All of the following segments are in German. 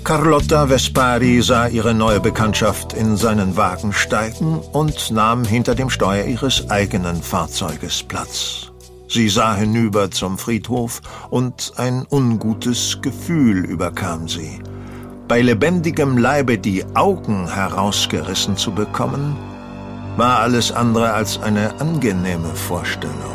Carlotta Vespari sah ihre neue Bekanntschaft in seinen Wagen steigen und nahm hinter dem Steuer ihres eigenen Fahrzeuges Platz. Sie sah hinüber zum Friedhof und ein ungutes Gefühl überkam sie. Bei lebendigem Leibe die Augen herausgerissen zu bekommen, war alles andere als eine angenehme Vorstellung.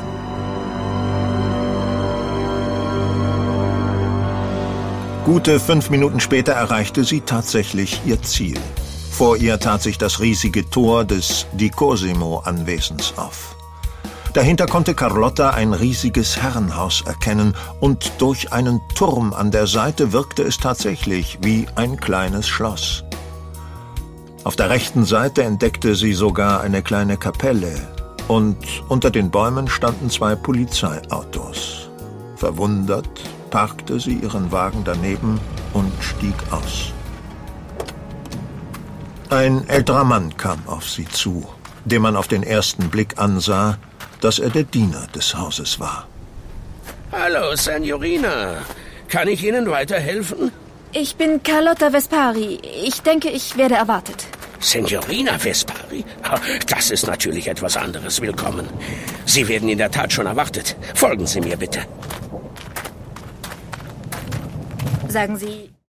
Gute 5 Minuten später erreichte sie tatsächlich ihr Ziel. Vor ihr tat sich das riesige Tor des Di Cosimo-Anwesens auf. Dahinter konnte Carlotta ein riesiges Herrenhaus erkennen und durch einen Turm an der Seite wirkte es tatsächlich wie ein kleines Schloss. Auf der rechten Seite entdeckte sie sogar eine kleine Kapelle und unter den Bäumen standen 2 Polizeiautos. Verwundert parkte sie ihren Wagen daneben und stieg aus. Ein älterer Mann kam auf sie zu, dem man auf den ersten Blick ansah, dass er der Diener des Hauses war. Hallo, Signorina. Kann ich Ihnen weiterhelfen? Ich bin Carlotta Vespari. Ich denke, ich werde erwartet. Signorina Vespari? Das ist natürlich etwas anderes. Willkommen. Sie werden in der Tat schon erwartet. Folgen Sie mir bitte. Sagen Sie...